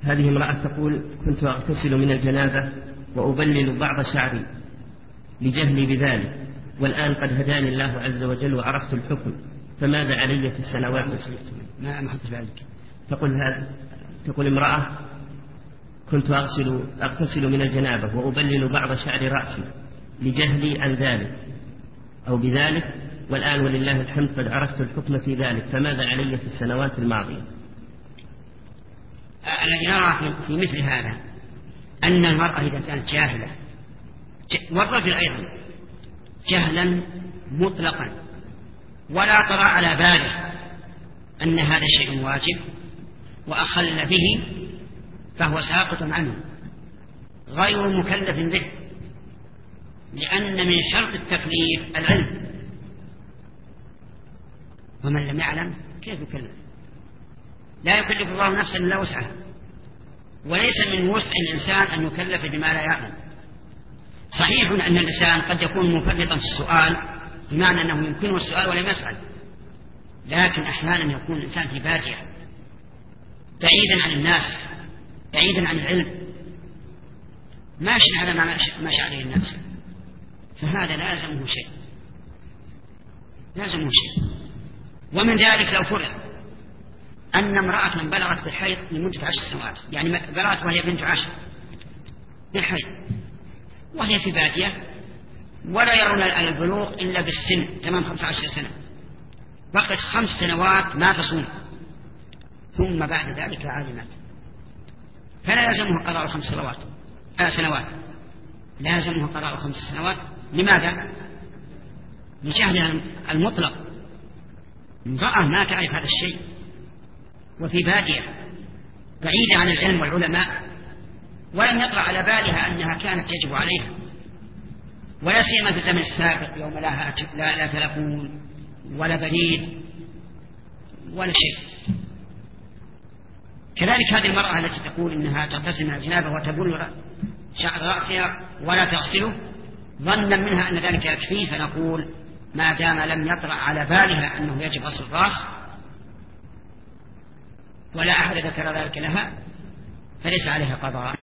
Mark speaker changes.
Speaker 1: هذه امرأة تقول: كنت أغتسل من الجنابة وأبلل بعض شعري لجهلي بذلك، والآن قد هداني الله عز وجل وعرفت الحكم، فماذا علي في السنوات؟
Speaker 2: ما حدث ذلك.
Speaker 1: تقول امرأة: كنت أغتسل من الجنابة وأبلل بعض شعر رأسي لجهلي عن ذلك أو بذلك، والآن ولله الحمد قد عرفت الحكم في ذلك، فماذا علي في السنوات الماضية؟
Speaker 2: الذي نرى في مثل هذا أن المرأة إذا كانت جاهلة، والرجل أيضا جهلا مطلقا، ولا ترى على باله أن هذا شيء واجب وأخل به، فهو ساقط عنه غير مكلف به، لأن من شرط التكليف العلم، ومن لم يعلم كيف يكلف؟ لا يكلف الله نفسا إلا وسعها، وليس من وسع الإنسان أن يكلف بما لا يعلم. صحيح أن الإنسان قد يكون مفرطا في السؤال، بمعنى أنه يمكنه السؤال ولم يسأل، لكن أحيانا يكون الإنسان في بادية بعيدا عن الناس، بعيدا عن العلم، ماشي على ما ماشي عليه الناس، فهذا لازمه شيء. ومن ذلك لو فرض أن امرأة بلغت بالحيض لمدة 10 سنوات، يعني بلغت وهي بنت 10 بالحيض، وهي في بادية ولا يرون البلوغ إلا بالسن، تمام 15 سنة، بقت 5 سنوات ما تصوم، ثم بعد ذلك علمت، فلا يلزمه قضاء 5 سنوات، لازمه قضاء 5 سنوات. لماذا؟ لجهلها المطلق، امرأة ما تعرف هذا الشيء وفي بادية بعيدة عن العلم والعلماء، ولم يطرأ على بالها أنها كانت يجب عليها، ولا سيما في الزمن السابق يوم لا تلفون ولا بريد ولا شيء. كذلك هذه المرأة التي تقول إنها تغتسل من الجنابة وتبل شعر رأسها ولا تغسله ظنا منها أن ذلك يكفيه، فنقول ما دام لم يطرأ على بالها أنه يجب غسل الرأس ولا أحد ذكر ذلك لها، فليس عليها قضاء.